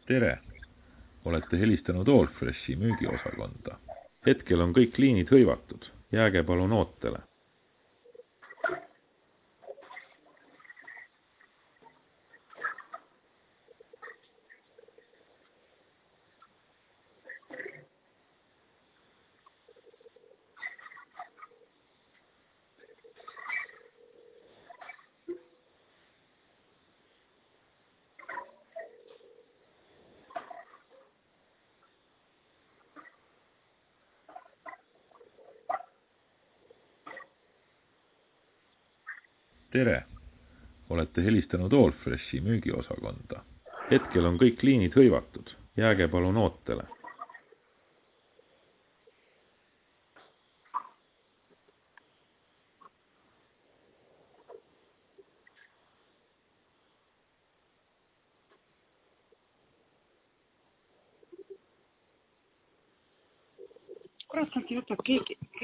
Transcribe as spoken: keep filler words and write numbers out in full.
Tere! Olete helistanud Allfreshi müügiosakonda. Hetkel on kõik liinid hõivatud. Jääge palun ootele. Tere! Olete helistanud Allfreshi müügiosakonda. Hetkel on kõik liinid hõivatud. Jääge palun ootele. Kurat, nad ei võta keegi.